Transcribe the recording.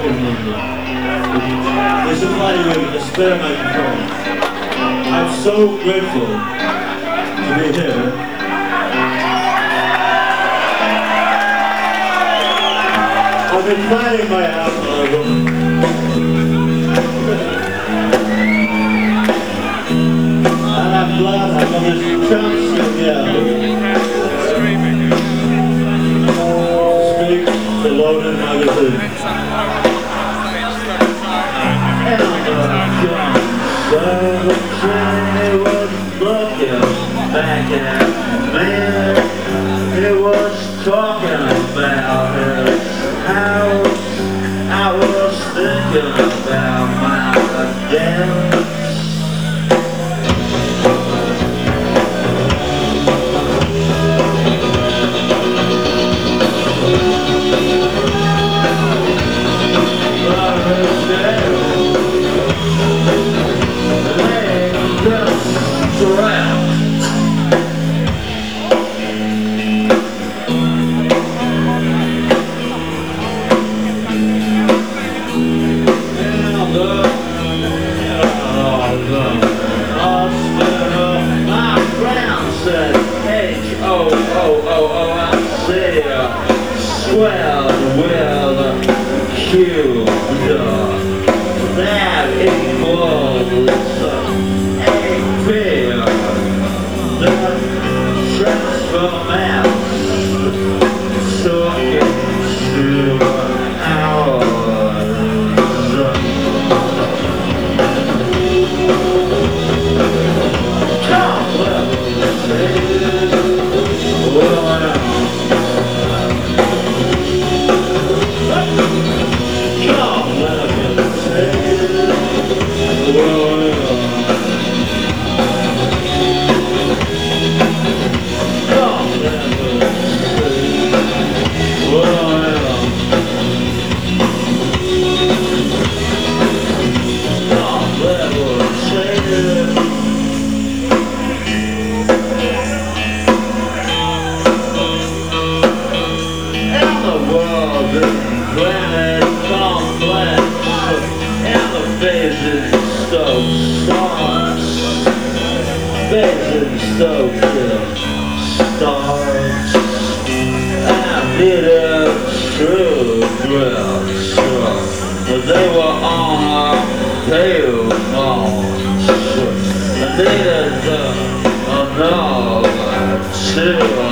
in London. They supplied me with a spare microphone. I'm so grateful to be here. I've been planning my album, and I'm glad I got this chance to speak to Loaded Magazine. And he was looking back at me. He was talking about his house. I was thinking about my dance. Swell will kill that equals a fear that transforms talking to ours. Come, let's say so stars. I needed true drugs, but they were on our payphones. I needed another two.